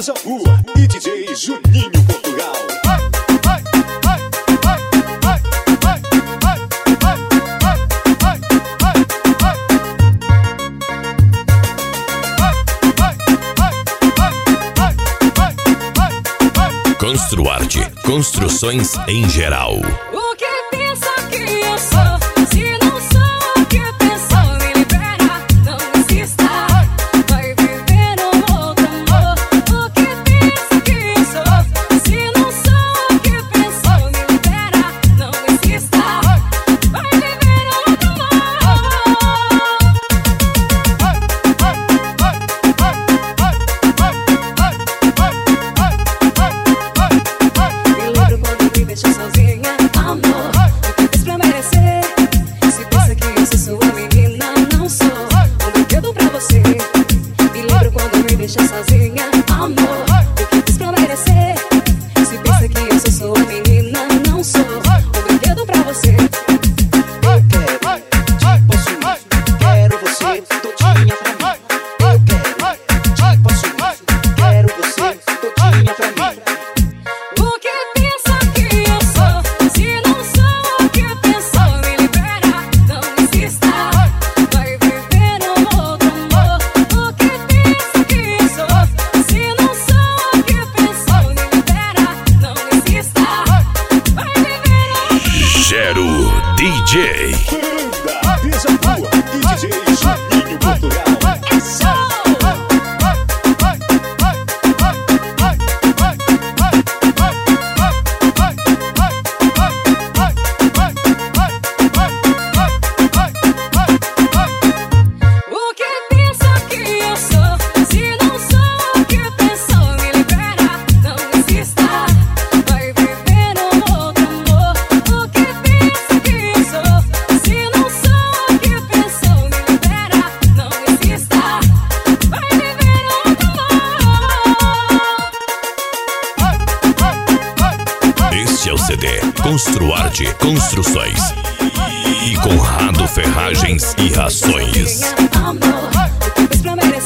Beija-Flor e DJ Juninho Portugal. Construarte, construções em geral. O que pensa que eu sou? Se não sou o que pensou, me libera, não insista. Vai viver um outro amor. O que pensa que eu sou? Se não sou o que pensou, me libera, não insista. Vai viver um outro amor. Deixa sozinha, amor. O que fiz pra merecer? Se pensa que eu sou sua menina, não sou um brinquedo pra você. Me lembro quando me deixa sozinha, amor. O que fiz pra merecer? Se pensa que eu sou sua menina, não sou um brinquedo pra você. Eu quero te possuir, quero você todinha pra mim. Eu quero te possuir, quero você todinha pra mim. O que pensa que eu sou? Se não sou o que pensou, me libera, não insista. Vai viver um outro amor. O que pensa que eu sou? Se não sou o que pensou, me libera, não insista. Vai viver um outro amor. Gero DJ. Banda Beija-Flor e DJ Juninho Portugal. O que pensa que eu sou? Se não sou o que pensou, me libera, não insista. Vai viver um outro amor. O que pensa que eu sou? Se não sou o que pensou, me libera, não insista. Vai viver um outro amor. Este é o CD Construarte Construções e Conrado Ferragens e Rações. Amor, o que fiz pra merecer?